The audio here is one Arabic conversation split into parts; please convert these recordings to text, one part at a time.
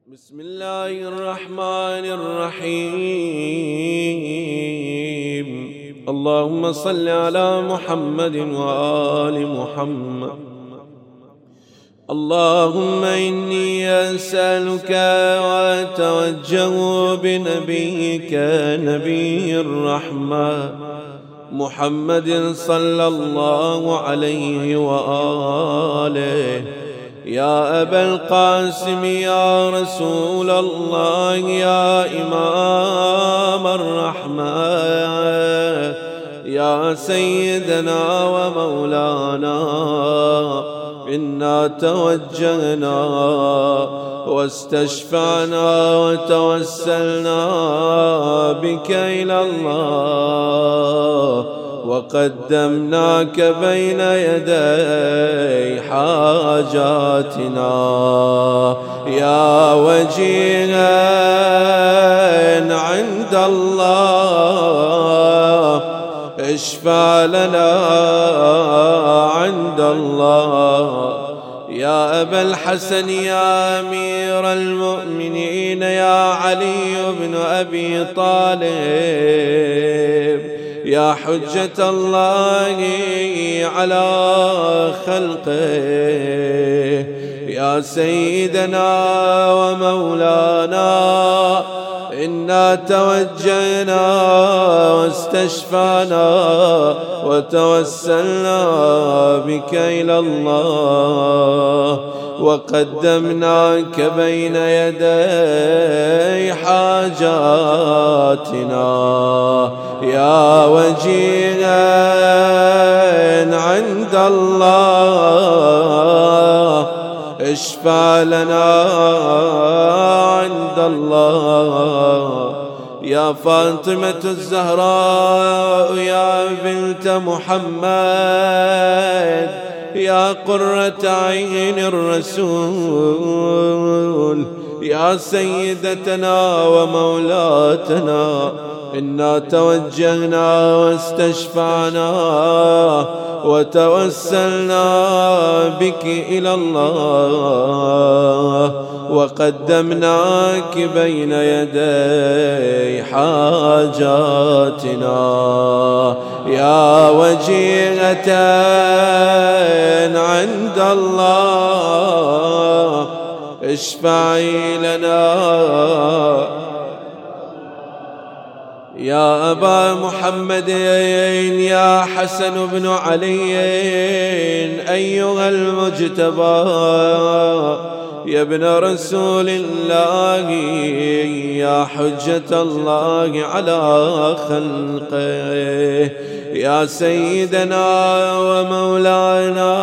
بسم الله الرحمن الرحيم. اللهم صل على محمد وآل محمد. اللهم إني أسألك وأتوجه بنبيك نبي الرحمة محمد صلى الله عليه وآله، يا أبا القاسم، يا رسول الله، يا إمام الرحمة، يا سيدنا ومولانا، إنا توجهنا واستشفعنا وتوسلنا بك إلى الله، وقدمناك بين يدي حاجاتنا يا وجيها عند الله، اشفع لنا عند الله. يا أبا الحسن، يا أمير المؤمنين، يا علي بن أبي طالب، يا حجة الله على خلقه، يا سيدنا ومولانا، إنا توجهنا واستشفعنا وتوسلنا بك إلى الله، وقدمناك بين يدي حاجاتنا يا وجيها عند الله، اشفع لنا عند الله. يا فاطمة الزهراء، يا بنت محمد، يا قرة عين الرسول، يا سيدتنا ومولاتنا، إنا توجهنا واستشفعنا وتوسلنا بك إلى الله، وقدمناك بين يدي حاجاتنا يا وجيهة عند الله، اشفعي لنا. يا أبا محمد، يا حسن بن علي، أيها المجتبى، يا ابن رسول الله، يا حجة الله على خلقه، يا سيدنا ومولانا،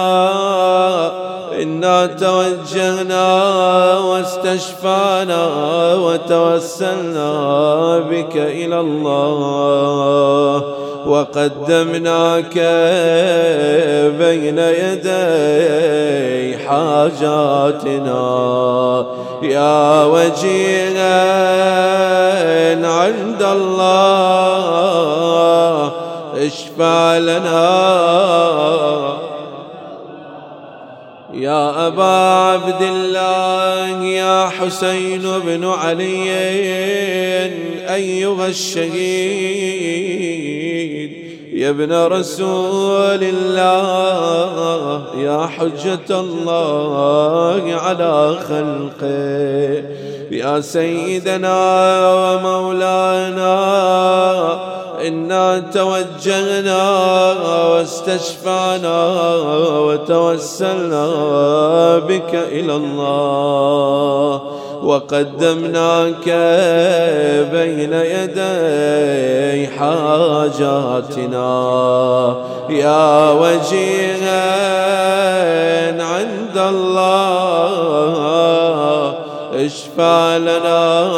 إنا توجهنا واستشفعنا وتوسلنا بك إلى الله، وقدمناك بين يدي حاجاتنا يا وجيها عند الله، اشفع لنا. يا أبا عبد الله، يا حسين بن علي، أيها الشهيد، يا ابن رسول الله، يا حجة الله على خلقه، يا سيدنا ومولانا، إنا توجهنا واستشفعنا وتوسلنا بك إلى الله، وقدمناك بين يدي حاجاتنا يا وجيها عند الله، اشفع لنا.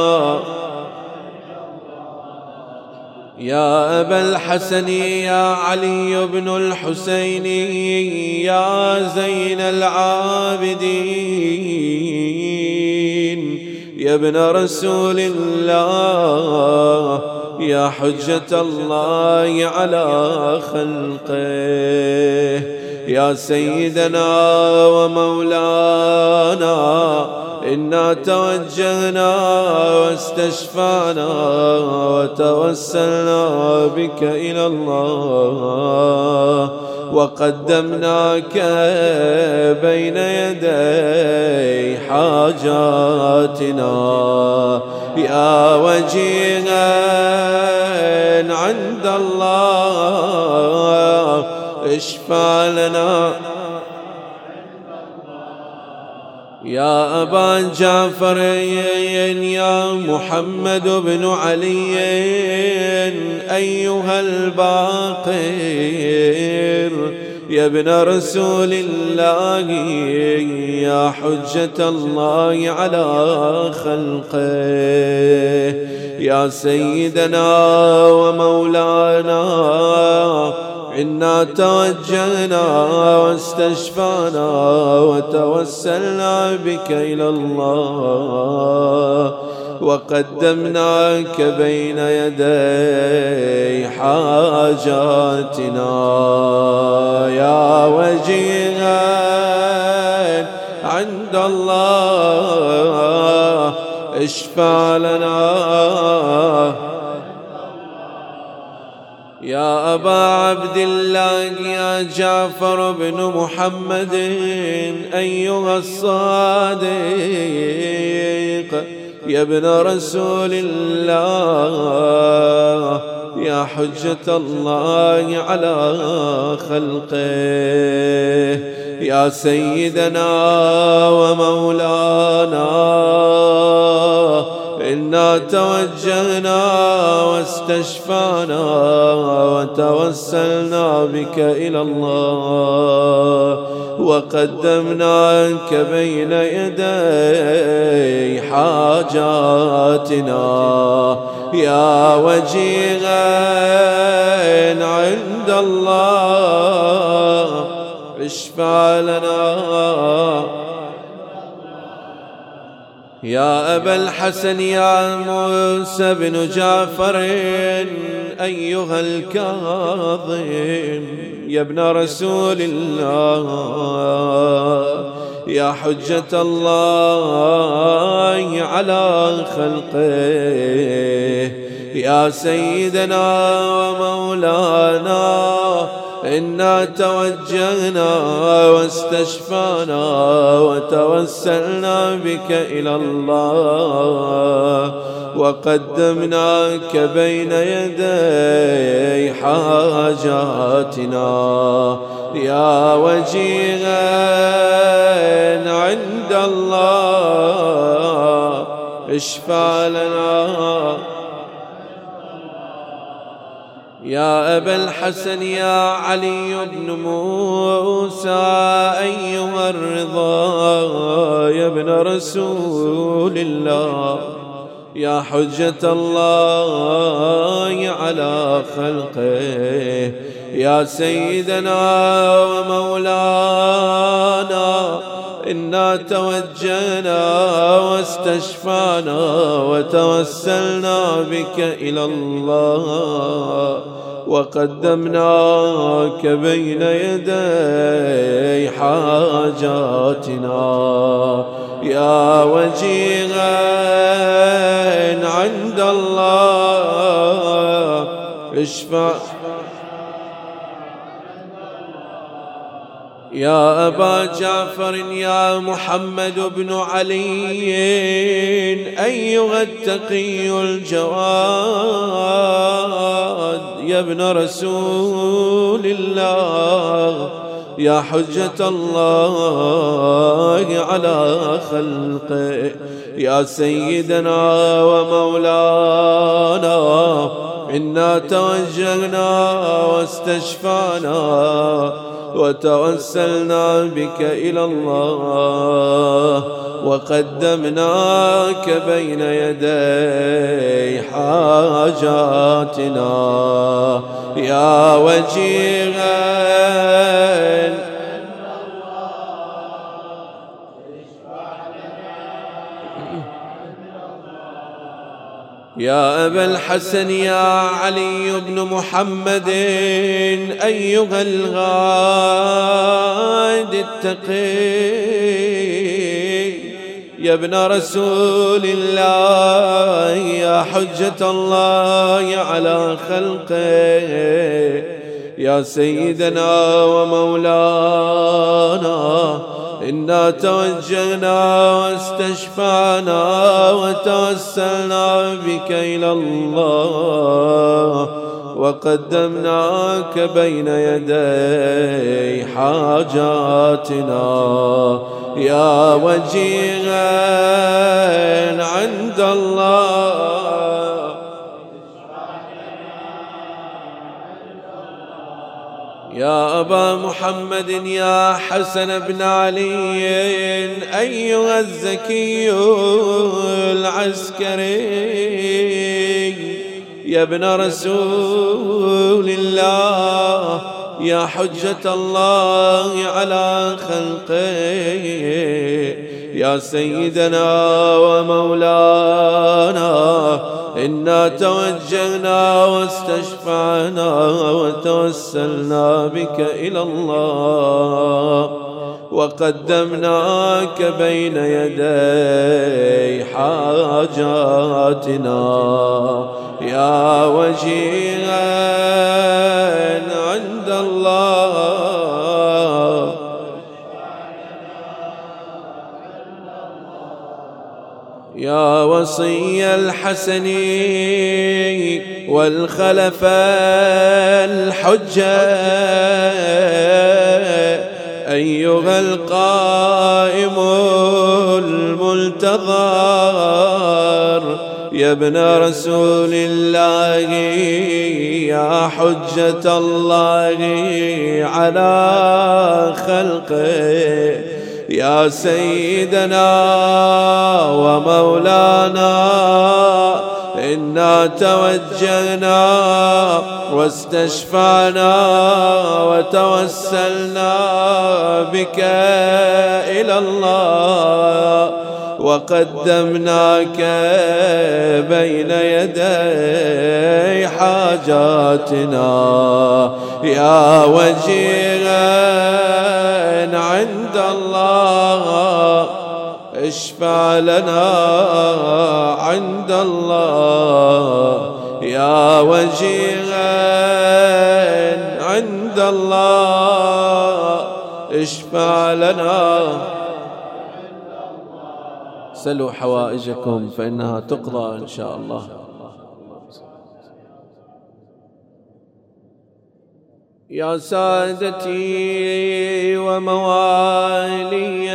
يا أبا الحسن، يا علي بن الحسين، يا زين العابدين، يا ابن رسول الله، يا حجة الله على خلقه، يا سيدنا ومولانا، إنا توجهنا واستشفعنا وتوسلنا بك إلى الله وقدمناك بين يدي حاجاتنا يا وجيها عند الله اشفع لنا يا أبا جعفر يا محمد بن علي أيها الباقر يا ابن رسول الله يا حجة الله على خلقه يا سيدنا ومولانا إنا توجهنا واستشفعنا وتوسلنا بك إلى الله وقدمناك بين يدي حاجاتنا يا وجيها عند الله اشفع لنا يا أبا عبد الله يا جعفر بن محمد أيها الصادق يا ابن رسول الله يا حجة الله على خلقه يا سيدنا ومولانا إنا توجهنا واستشفعنا وتوسلنا بك إلى الله وقدمناك بين يدي حاجاتنا يا وجيها عند الله اشفع لنا يا أبا الحسن يا موسى بن جعفر أيها الكاظم يا ابن رسول الله يا حجة الله على خلقه يا سيدنا ومولانا إنا توجهنا واستشفعنا وتوسلنا بك إلى الله وقدمناك بين يدي حاجاتنا يا وجيها عند الله اشفع لنا يا أبا الحسن يا علي بن موسى أيها الرضا يا ابن رسول الله يا حجة الله على خلقه يا سيدنا ومولانا إنا توجهنا واستشفعنا وتوسلنا بك إلى الله وقدمناك بين يدي حاجاتنا يا وجيها عند الله اشفع يا أبا جعفر يا محمد بن علي أيها التقي الجواد يا ابن رسول الله يا حجة الله على خلقه يا سيدنا ومولانا إنا توجهنا واستشفعنا وتوسلنا بك إلى الله وقدمناك بين يدي حاجاتنا يا وجيها يا أبا الحسن يا علي بن محمد أيها الغاد التقي يا ابن رسول الله يا حجة الله على خلقه، يا سيدنا ومولانا، إنا توجهنا واستشفعنا وتوسلنا بك إلى الله، وقدمناك بين يدي حاجاتنا يا وجيها عند الله. يا أبا محمد يا حسن بن علي أيها الزكي العسكري، يا ابن رسول الله يا حجة الله على خلقه، يا سيدنا ومولانا، إنا توجهنا واستشفعنا وتوسلنا بك إلى الله، وقدمناك بين يدي حاجاتنا يا وجيها عند الله. يا وصي الحسن والخلفاء الحجة، أيها القائم الملتظر، يا ابن رسول الله يا حجة الله على خلقه، يا سيدنا ومولانا، إنا توجهنا واستشفعنا وتوسلنا بك إلى الله، وقدمناك بين يدي حاجاتنا يا وجيها عند الله، اشفع لنا عند الله يا وجيها عند الله، اشفع لنا. سلوا حوائجكم فإنها تقضى إن شاء الله. يا سادتي وموالي،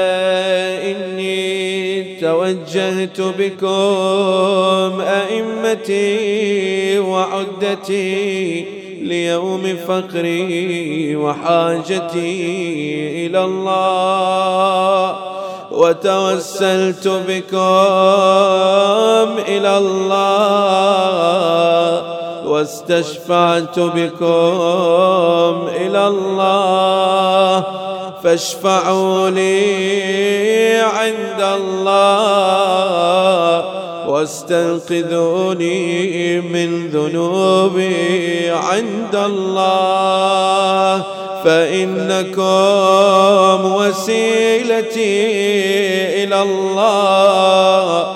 إني توجهت بكم أئمتي وعدتي ليوم فقري وحاجتي إلى الله، وتوسلت بكم إلى الله، واستشفعت بكم إلى الله، فاشفعوا لي عند الله، واستنقذوني من ذنوبي عند الله، فإنكم وسيلتي إلى الله،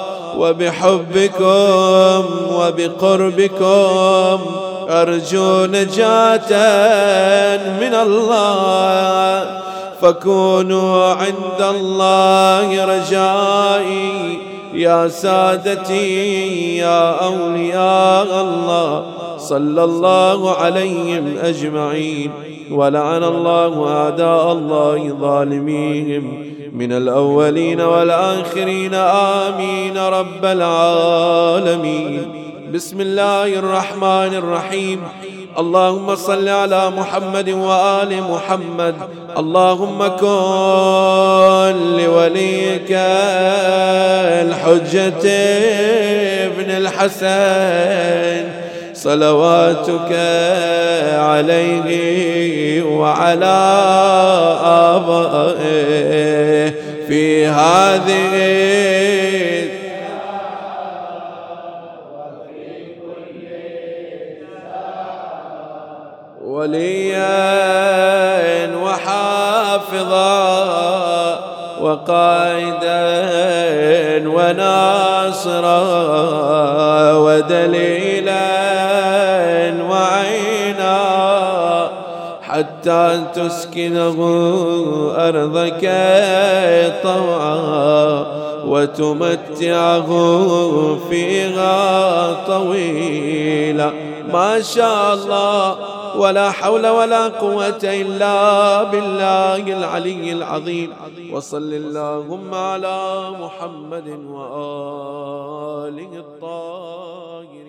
وبحبكم وبقربكم أرجو نجاة من الله، فكونوا عند الله رجائي يا سادتي يا أولياء الله، صلى الله عليهم أجمعين، ولعن الله أعداء الله ظالميهم من الأولين والآخرين، آمين رب العالمين. بسم الله الرحمن الرحيم. اللهم صل على محمد وآل محمد. اللهم كن لوليك الحجة ابن الحسن صلواتك عليه وعلى آبائه في هذه وليا وحافظا وقائدا وناصرا ودليلا وعينا حتى تسكنه أرضك طوعا وتمتعه فيها طويلا. ما شاء الله ولا حول ولا قوة إلا بالله العلي العظيم. وصل اللهم على محمد وآله الطاهرين.